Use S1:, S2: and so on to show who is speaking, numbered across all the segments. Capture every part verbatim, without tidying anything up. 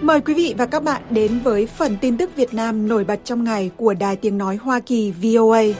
S1: Mời quý vị và các bạn đến với phần tin tức Việt Nam nổi bật trong ngày của Đài Tiếng Nói Hoa Kỳ vê o a.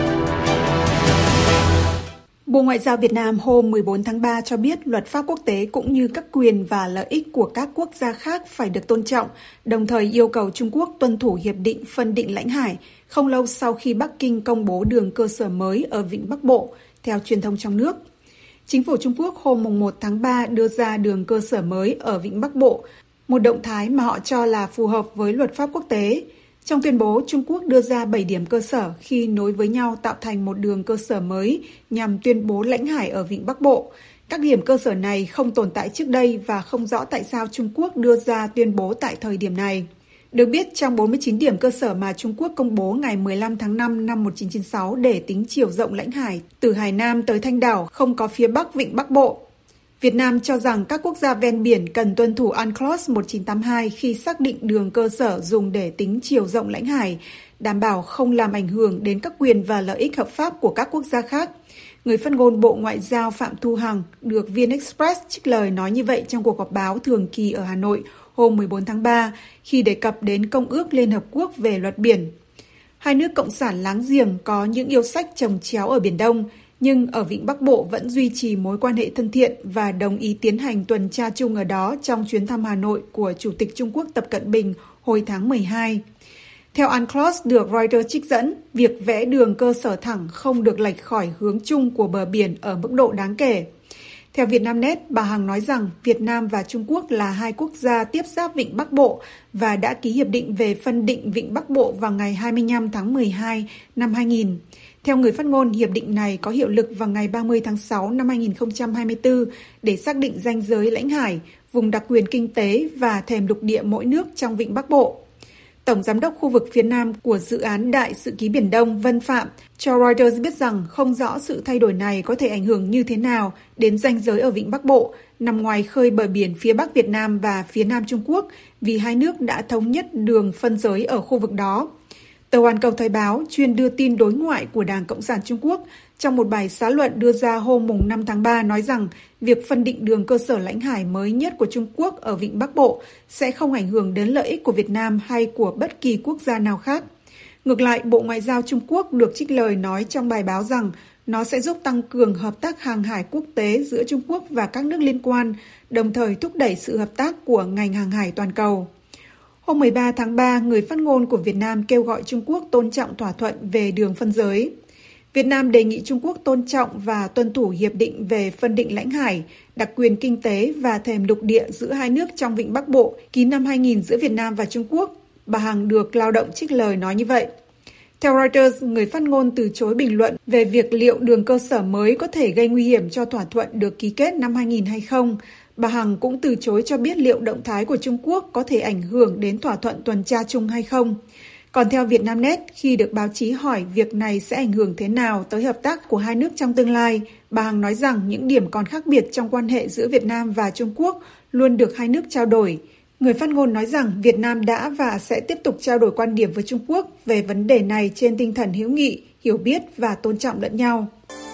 S1: Bộ Ngoại giao Việt Nam hôm mười bốn tháng ba cho biết luật pháp quốc tế cũng như các quyền và lợi ích của các quốc gia khác phải được tôn trọng, đồng thời yêu cầu Trung Quốc tuân thủ Hiệp định Phân định lãnh hải không lâu sau khi Bắc Kinh công bố đường cơ sở mới ở Vịnh Bắc Bộ, theo truyền thông trong nước. Chính phủ Trung Quốc hôm mùng một tháng ba đưa ra đường cơ sở mới ở Vịnh Bắc Bộ, một động thái mà họ cho là phù hợp với luật pháp quốc tế. Trong tuyên bố, Trung Quốc đưa ra bảy điểm cơ sở khi nối với nhau tạo thành một đường cơ sở mới nhằm tuyên bố lãnh hải ở Vịnh Bắc Bộ. Các điểm cơ sở này không tồn tại trước đây và không rõ tại sao Trung Quốc đưa ra tuyên bố tại thời điểm này. Được biết, trong bốn mươi chín điểm cơ sở mà Trung Quốc công bố ngày mười lăm tháng năm năm một nghìn chín trăm chín mươi sáu để tính chiều rộng lãnh hải từ Hải Nam tới Thanh Đảo không có phía Bắc Vịnh Bắc Bộ. Việt Nam cho rằng các quốc gia ven biển cần tuân thủ UNCLOS một nghìn chín trăm tám mươi hai khi xác định đường cơ sở dùng để tính chiều rộng lãnh hải, đảm bảo không làm ảnh hưởng đến các quyền và lợi ích hợp pháp của các quốc gia khác. Người phát ngôn Bộ Ngoại giao Phạm Thu Hằng được vê en Express trích lời nói như vậy trong cuộc họp báo thường kỳ ở Hà Nội hôm mười bốn tháng ba khi đề cập đến Công ước Liên Hợp Quốc về luật biển. Hai nước cộng sản láng giềng có những yêu sách chồng chéo ở Biển Đông, nhưng ở Vịnh Bắc Bộ vẫn duy trì mối quan hệ thân thiện và đồng ý tiến hành tuần tra chung ở đó trong chuyến thăm Hà Nội của Chủ tịch Trung Quốc Tập Cận Bình hồi tháng mười hai. Theo UNCLOS được Reuters trích dẫn, việc vẽ đường cơ sở thẳng không được lệch khỏi hướng chung của bờ biển ở mức độ đáng kể. Theo Vietnamnet, bà Hằng nói rằng Việt Nam và Trung Quốc là hai quốc gia tiếp giáp Vịnh Bắc Bộ và đã ký hiệp định về phân định Vịnh Bắc Bộ vào ngày hai mươi lăm tháng mười hai năm hai nghìn. Theo người phát ngôn, hiệp định này có hiệu lực vào ngày ba mươi tháng sáu năm hai nghìn không trăm hai mươi tư để xác định ranh giới lãnh hải, vùng đặc quyền kinh tế và thềm lục địa mỗi nước trong Vịnh Bắc Bộ. Tổng giám đốc khu vực phía Nam của dự án Đại sự ký Biển Đông Vân Phạm cho Reuters biết rằng không rõ sự thay đổi này có thể ảnh hưởng như thế nào đến ranh giới ở Vịnh Bắc Bộ, nằm ngoài khơi bờ biển phía Bắc Việt Nam và phía Nam Trung Quốc, vì hai nước đã thống nhất đường phân giới ở khu vực đó. Tờ Hoàn Cầu Thời báo, chuyên đưa tin đối ngoại của Đảng Cộng sản Trung Quốc, trong một bài xã luận đưa ra hôm mùng năm tháng ba nói rằng việc phân định đường cơ sở lãnh hải mới nhất của Trung Quốc ở Vịnh Bắc Bộ sẽ không ảnh hưởng đến lợi ích của Việt Nam hay của bất kỳ quốc gia nào khác. Ngược lại, Bộ Ngoại giao Trung Quốc được trích lời nói trong bài báo rằng nó sẽ giúp tăng cường hợp tác hàng hải quốc tế giữa Trung Quốc và các nước liên quan, đồng thời thúc đẩy sự hợp tác của ngành hàng hải toàn cầu. Hôm mười ba tháng ba, người phát ngôn của Việt Nam kêu gọi Trung Quốc tôn trọng thỏa thuận về đường phân giới. Việt Nam đề nghị Trung Quốc tôn trọng và tuân thủ Hiệp định về phân định lãnh hải, đặc quyền kinh tế và thềm lục địa giữa hai nước trong Vịnh Bắc Bộ ký năm hai nghìn giữa Việt Nam và Trung Quốc. Bà Hằng được Lao động trích lời nói như vậy. Theo Reuters, người phát ngôn từ chối bình luận về việc liệu đường cơ sở mới có thể gây nguy hiểm cho thỏa thuận được ký kết năm hai nghìn hay không. Bà Hằng cũng từ chối cho biết liệu động thái của Trung Quốc có thể ảnh hưởng đến thỏa thuận tuần tra chung hay không. Còn theo Vietnamnet, khi được báo chí hỏi việc này sẽ ảnh hưởng thế nào tới hợp tác của hai nước trong tương lai, bà Hằng nói rằng những điểm còn khác biệt trong quan hệ giữa Việt Nam và Trung Quốc luôn được hai nước trao đổi. Người phát ngôn nói rằng Việt Nam đã và sẽ tiếp tục trao đổi quan điểm với Trung Quốc về vấn đề này trên tinh thần hữu nghị, hiểu biết và tôn trọng lẫn nhau.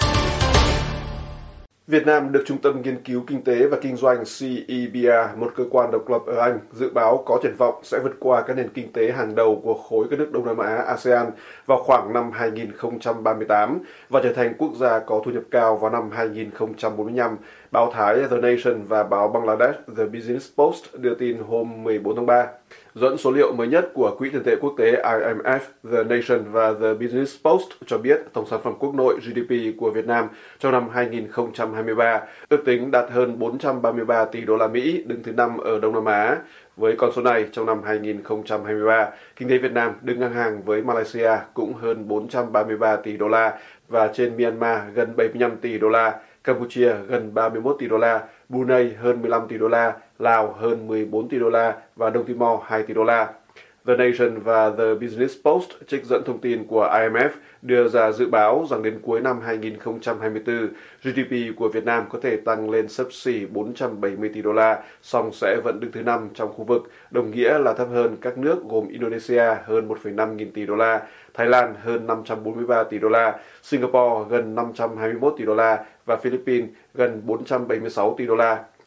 S2: Việt Nam được Trung tâm Nghiên cứu Kinh tế và Kinh doanh C E B R, một cơ quan độc lập ở Anh, dự báo có triển vọng sẽ vượt qua các nền kinh tế hàng đầu của khối các nước Đông Nam Á a sê an vào khoảng năm hai nghìn không trăm ba mươi tám và trở thành quốc gia có thu nhập cao vào năm hai nghìn không trăm bốn mươi lăm. Báo Thái The Nation và báo Bangladesh The Business Post đưa tin hôm mười bốn tháng ba. Dẫn số liệu mới nhất của Quỹ tiền tệ quốc tế I M F, The Nation và The Business Post cho biết tổng sản phẩm quốc nội G D P của Việt Nam trong năm hai nghìn không trăm hai mươi ba ước tính đạt hơn bốn trăm ba mươi ba tỷ đô la Mỹ, đứng thứ năm ở Đông Nam Á. Với con số này, trong năm hai nghìn không trăm hai mươi ba, kinh tế Việt Nam đứng ngang hàng với Malaysia cũng hơn bốn trăm ba mươi ba tỷ đô la và trên Myanmar gần bảy mươi lăm tỷ đô la, Campuchia gần ba mươi mốt tỷ đô la, Brunei hơn mười lăm tỷ đô la, Lào hơn mười bốn tỷ đô la và Đông Timor hai tỷ đô la. The Nation và The Business Post trích dẫn thông tin của I M F đưa ra dự báo rằng đến cuối năm hai nghìn không trăm hai mươi tư, G D P của Việt Nam có thể tăng lên xấp xỉ bốn trăm bảy mươi tỷ đô la, song sẽ vẫn đứng thứ năm trong khu vực, đồng nghĩa là thấp hơn các nước gồm Indonesia hơn một phẩy năm nghìn tỷ đô la, Thái Lan hơn năm trăm bốn mươi ba tỷ đô la, Singapore gần năm trăm hai mươi mốt tỷ đô la và Philippines gần bốn trăm bảy mươi sáu tỷ đô la.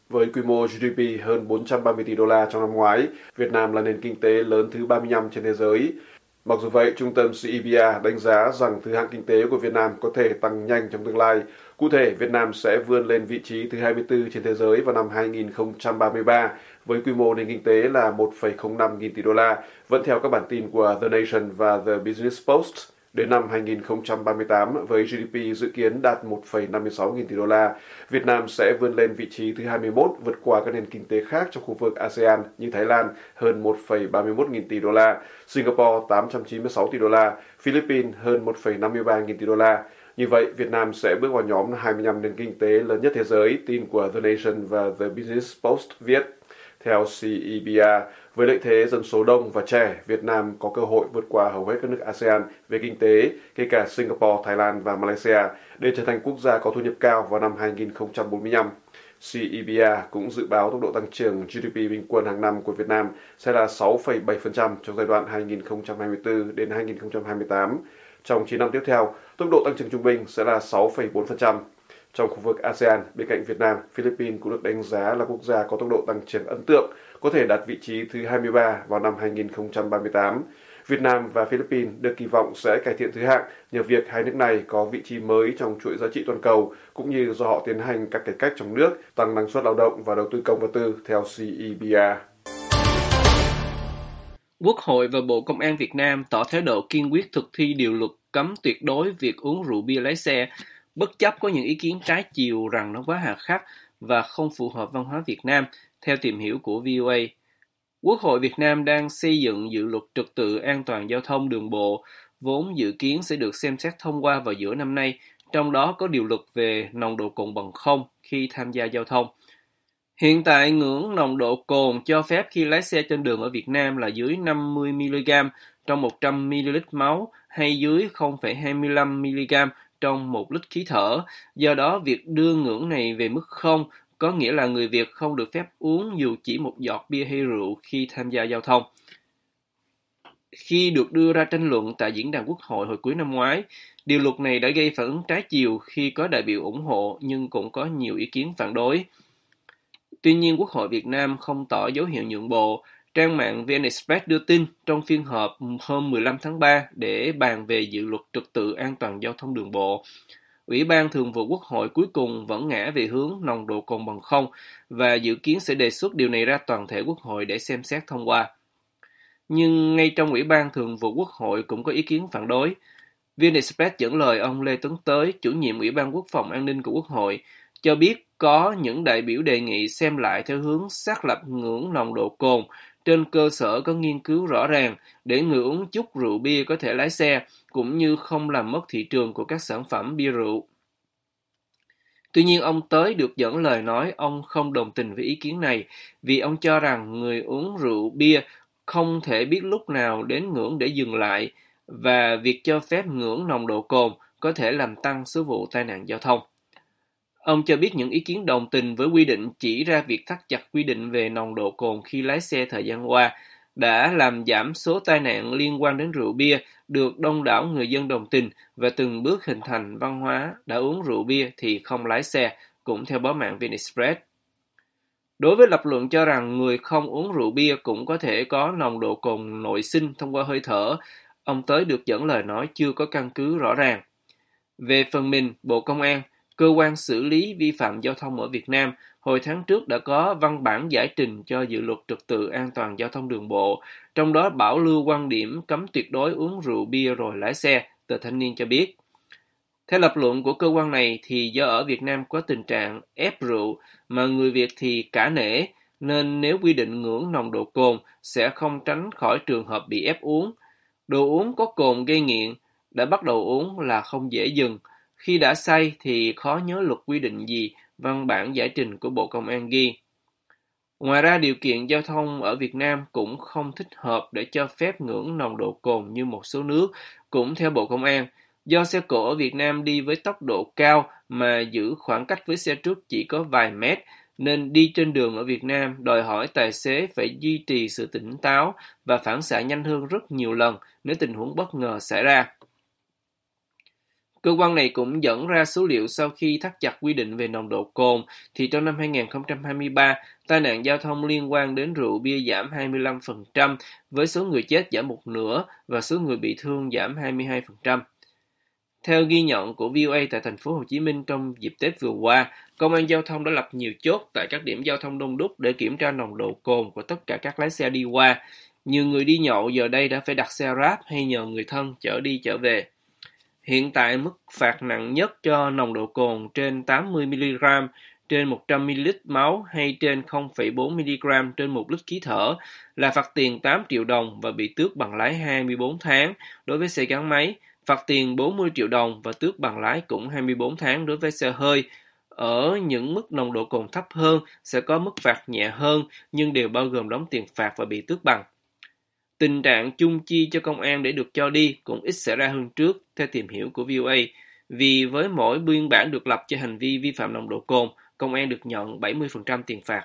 S2: Với quy mô giê đê pê hơn bốn trăm ba mươi tỷ đô la trong năm ngoái, Việt Nam là nền kinh tế lớn thứ ba mươi lăm trên thế giới. Mặc dù vậy, trung tâm xê e bê a đánh giá rằng thứ hạng kinh tế của Việt Nam có thể tăng nhanh trong tương lai. Cụ thể, Việt Nam sẽ vươn lên vị trí thứ hai mươi tư trên thế giới vào năm hai nghìn không trăm ba mươi ba, với quy mô nền kinh tế là một phẩy không năm nghìn tỷ đô la, vẫn theo các bản tin của The Nation và The Business Post. Đến năm hai nghìn không trăm ba mươi tám, với giê đê pê dự kiến đạt một phẩy năm mươi sáu nghìn tỷ đô la, Việt Nam sẽ vươn lên vị trí thứ hai mươi mốt, vượt qua các nền kinh tế khác trong khu vực a sê an như Thái Lan hơn một phẩy ba mươi mốt nghìn tỷ đô la, Singapore tám trăm chín mươi sáu tỷ đô la, Philippines hơn một phẩy năm mươi ba nghìn tỷ đô la. Như vậy, Việt Nam sẽ bước vào nhóm hai mươi lăm nền kinh tế lớn nhất thế giới, tin của The Nation và The Business Post viết. Theo xê e bê a, với lợi thế dân số đông và trẻ, Việt Nam có cơ hội vượt qua hầu hết các nước a sê an về kinh tế, kể cả Singapore, Thái Lan và Malaysia, để trở thành quốc gia có thu nhập cao vào năm hai nghìn không trăm bốn mươi lăm. xê e bê a cũng dự báo tốc độ tăng trưởng giê đê pê bình quân hàng năm của Việt Nam sẽ là sáu phẩy bảy phần trăm trong giai đoạn hai nghìn không trăm hai mươi tư đến hai nghìn không trăm hai mươi tám. Trong chín năm tiếp theo, tốc độ tăng trưởng trung bình sẽ là sáu phẩy bốn phần trăm. Trong khu vực a sê an, bên cạnh Việt Nam, Philippines cũng được đánh giá là quốc gia có tốc độ tăng trưởng ấn tượng, có thể đạt vị trí thứ hai mươi ba vào năm hai nghìn không trăm ba mươi tám. Việt Nam và Philippines được kỳ vọng sẽ cải thiện thứ hạng nhờ việc hai nước này có vị trí mới trong chuỗi giá trị toàn cầu, cũng như do họ tiến hành các cải cách trong nước, tăng năng suất lao động và đầu tư công và tư, theo xê e bê a.
S3: Quốc hội và Bộ Công an Việt Nam tỏ thái độ kiên quyết thực thi điều luật cấm tuyệt đối việc uống rượu bia lái xe, bất chấp có những ý kiến trái chiều rằng nó quá hà khắc và không phù hợp văn hóa Việt Nam, theo tìm hiểu của vê o a. Quốc hội Việt Nam đang xây dựng dự luật trật tự an toàn giao thông đường bộ, vốn dự kiến sẽ được xem xét thông qua vào giữa năm nay, trong đó có điều luật về nồng độ cồn bằng không khi tham gia giao thông. Hiện tại, ngưỡng nồng độ cồn cho phép khi lái xe trên đường ở Việt Nam là dưới năm mươi mi-li-gam trong một trăm mi-li-lít máu hay dưới không phẩy hai mươi lăm mi-li-gam trong một lít khí thở. Do đó, việc đưa ngưỡng này về mức không có nghĩa là người Việt không được phép uống dù chỉ một giọt bia hay rượu khi tham gia giao thông. Khi được đưa ra tranh luận tại diễn đàn Quốc hội hồi cuối năm ngoái, điều luật này đã gây phản ứng trái chiều khi có đại biểu ủng hộ nhưng cũng có nhiều ý kiến phản đối. Tuy nhiên, Quốc hội Việt Nam không tỏ dấu hiệu nhượng bộ. Trang mạng vê en Express đưa tin trong phiên họp hôm mười lăm tháng ba để bàn về dự luật trật tự an toàn giao thông đường bộ, Ủy ban Thường vụ Quốc hội cuối cùng vẫn ngã về hướng nồng độ cồn bằng không và dự kiến sẽ đề xuất điều này ra toàn thể Quốc hội để xem xét thông qua. Nhưng ngay trong Ủy ban Thường vụ Quốc hội cũng có ý kiến phản đối. vê en Express dẫn lời ông Lê Tấn Tới, chủ nhiệm Ủy ban Quốc phòng An ninh của Quốc hội, cho biết có những đại biểu đề nghị xem lại theo hướng xác lập ngưỡng nồng độ cồn trên cơ sở có nghiên cứu rõ ràng để người uống chút rượu bia có thể lái xe, cũng như không làm mất thị trường của các sản phẩm bia rượu. Tuy nhiên, ông Tới được dẫn lời nói ông không đồng tình với ý kiến này vì ông cho rằng người uống rượu bia không thể biết lúc nào đến ngưỡng để dừng lại và việc cho phép ngưỡng nồng độ cồn có thể làm tăng số vụ tai nạn giao thông. Ông cho biết những ý kiến đồng tình với quy định chỉ ra việc thắt chặt quy định về nồng độ cồn khi lái xe thời gian qua đã làm giảm số tai nạn liên quan đến rượu bia, được đông đảo người dân đồng tình và từng bước hình thành văn hóa đã uống rượu bia thì không lái xe, cũng theo báo mạng vê en Express. Đối với lập luận cho rằng người không uống rượu bia cũng có thể có nồng độ cồn nội sinh thông qua hơi thở, ông Tới được dẫn lời nói chưa có căn cứ rõ ràng. Về phần mình, Bộ Công an, cơ quan xử lý vi phạm giao thông ở Việt Nam, hồi tháng trước đã có văn bản giải trình cho dự luật trật tự an toàn giao thông đường bộ, trong đó bảo lưu quan điểm cấm tuyệt đối uống rượu bia rồi lái xe, tờ Thanh niên cho biết. Theo lập luận của cơ quan này thì do ở Việt Nam có tình trạng ép rượu mà người Việt thì cả nể, nên nếu quy định ngưỡng nồng độ cồn sẽ không tránh khỏi trường hợp bị ép uống. Đồ uống có cồn gây nghiện, đã bắt đầu uống là không dễ dừng. Khi đã say thì khó nhớ luật quy định gì, văn bản giải trình của Bộ Công an ghi. Ngoài ra, điều kiện giao thông ở Việt Nam cũng không thích hợp để cho phép ngưỡng nồng độ cồn như một số nước, cũng theo Bộ Công an. Do xe cộ ở Việt Nam đi với tốc độ cao mà giữ khoảng cách với xe trước chỉ có vài mét, nên đi trên đường ở Việt Nam đòi hỏi tài xế phải duy trì sự tỉnh táo và phản xạ nhanh hơn rất nhiều lần nếu tình huống bất ngờ xảy ra. Cơ quan này cũng dẫn ra số liệu sau khi thắt chặt quy định về nồng độ cồn, thì trong năm hai không hai ba, tai nạn giao thông liên quan đến rượu bia giảm hai mươi lăm phần trăm, với số người chết giảm một nửa và số người bị thương giảm hai mươi hai phần trăm. Theo ghi nhận của vê o a tại thành phố Hồ Chí Minh trong dịp Tết vừa qua, Công an giao thông đã lập nhiều chốt tại các điểm giao thông đông đúc để kiểm tra nồng độ cồn của tất cả các lái xe đi qua. Nhiều người đi nhậu giờ đây đã phải đặt xe Grab hay nhờ người thân chở đi chở về. Hiện tại, mức phạt nặng nhất cho nồng độ cồn trên tám mươi mi-li-gam trên một trăm mi-li-lít máu hay trên không phẩy bốn mi-li-gam trên một lít khí thở là phạt tiền tám triệu đồng và bị tước bằng lái hai mươi bốn tháng đối với xe gắn máy, phạt tiền bốn mươi triệu đồng và tước bằng lái cũng hai mươi bốn tháng đối với xe hơi. Ở những mức nồng độ cồn thấp hơn sẽ có mức phạt nhẹ hơn nhưng đều bao gồm đóng tiền phạt và bị tước bằng. Tình trạng chung chi cho công an để được cho đi cũng ít xảy ra hơn trước, theo tìm hiểu của vê o a, vì với mỗi biên bản được lập cho hành vi vi phạm nồng độ cồn, công an được nhận bảy mươi phần trăm tiền phạt.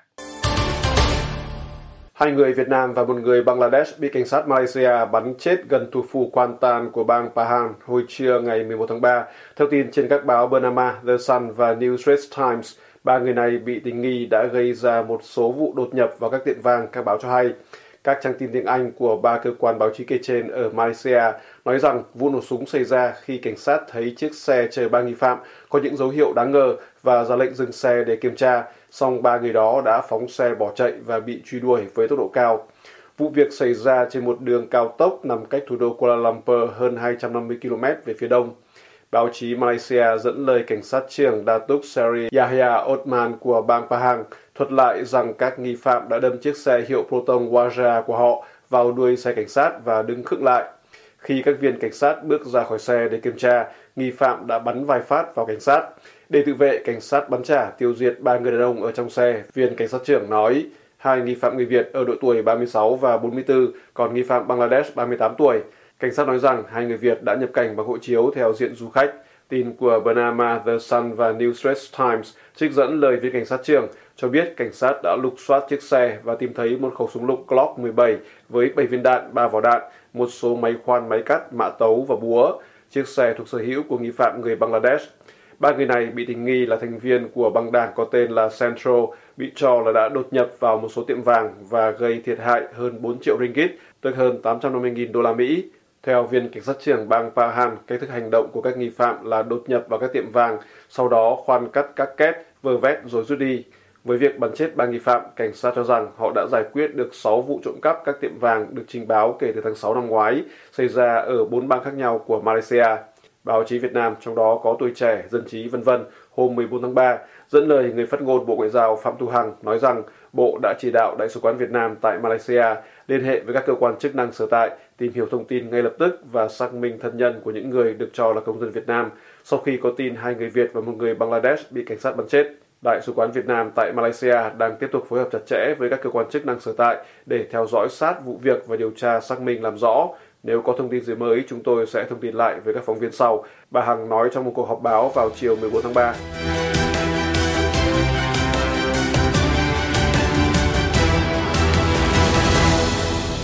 S2: Hai người Việt Nam và một người Bangladesh bị cảnh sát Malaysia bắn chết gần thủ phủ Kuantan của bang Pahang hồi trưa ngày mười một tháng ba. Theo tin trên các báo Bernama, The Sun và New Straits Times, ba người này bị tình nghi đã gây ra một số vụ đột nhập vào các tiệm vàng, các báo cho hay. Các trang tin tiếng Anh của ba cơ quan báo chí kể trên ở Malaysia nói rằng vụ nổ súng xảy ra khi cảnh sát thấy chiếc xe chở ba nghi phạm có những dấu hiệu đáng ngờ và ra lệnh dừng xe để kiểm tra, song ba người đó đã phóng xe bỏ chạy và bị truy đuổi với tốc độ cao. Vụ việc xảy ra trên một đường cao tốc nằm cách thủ đô Kuala Lumpur hơn hai trăm năm mươi ki lô mét về phía đông. Báo chí Malaysia dẫn lời cảnh sát trưởng Datuk Seri Yahya Othman của bang Pahang thuật lại rằng các nghi phạm đã đâm chiếc xe hiệu Proton Waja của họ vào đuôi xe cảnh sát và đứng khựng lại. Khi các viên cảnh sát bước ra khỏi xe để kiểm tra, nghi phạm đã bắn vài phát vào cảnh sát. Để tự vệ, cảnh sát bắn trả tiêu diệt ba người đàn ông ở trong xe, viên cảnh sát trưởng nói. Hai nghi phạm người Việt ở độ tuổi ba mươi sáu và bốn mươi tư, còn nghi phạm Bangladesh ba mươi tám tuổi. Cảnh sát nói rằng hai người Việt đã nhập cảnh bằng hộ chiếu theo diện du khách. Tin của Bernama, The Sun và New Straits Times trích dẫn lời viên cảnh sát trưởng cho biết cảnh sát đã lục soát chiếc xe và tìm thấy một khẩu súng lục Glock mười bảy với bảy viên đạn, ba vỏ đạn, một số máy khoan máy cắt, mã tấu và búa. Chiếc xe thuộc sở hữu của nghi phạm người Bangladesh. Ba người này bị tình nghi là thành viên của băng đảng có tên là Centro, bị cho là đã đột nhập vào một số tiệm vàng và gây thiệt hại hơn bốn triệu ringgit, tức hơn tám trăm năm mươi nghìn đô la Mỹ. Theo viên cảnh sát trưởng bang Pahang, cách thức hành động của các nghi phạm là đột nhập vào các tiệm vàng, sau đó khoan cắt các két, vơ vét rồi rút đi. Với việc bắn chết ba nghi phạm, cảnh sát cho rằng họ đã giải quyết được sáu vụ trộm cắp các tiệm vàng được trình báo kể từ tháng sáu năm ngoái, xảy ra ở bốn bang khác nhau của Malaysia. Báo chí Việt Nam, trong đó có Tuổi Trẻ, Dân trí, vân vân hôm mười bốn tháng ba, dẫn lời người phát ngôn Bộ Ngoại giao Phạm Thu Hằng nói rằng Bộ đã chỉ đạo Đại sứ quán Việt Nam tại Malaysia liên hệ với các cơ quan chức năng sở tại, tìm hiểu thông tin ngay lập tức và xác minh thân nhân của những người được cho là công dân Việt Nam sau khi có tin hai người Việt và một người Bangladesh bị cảnh sát bắn chết. Đại sứ quán Việt Nam tại Malaysia đang tiếp tục phối hợp chặt chẽ với các cơ quan chức năng sở tại để theo dõi sát vụ việc và điều tra xác minh làm rõ. Nếu có thông tin gì mới, chúng tôi sẽ thông tin lại với các phóng viên sau, bà Hằng nói trong một cuộc họp báo vào chiều mười bốn tháng ba.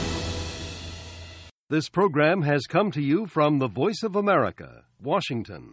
S4: This program has come to you from the Voice of America, Washington.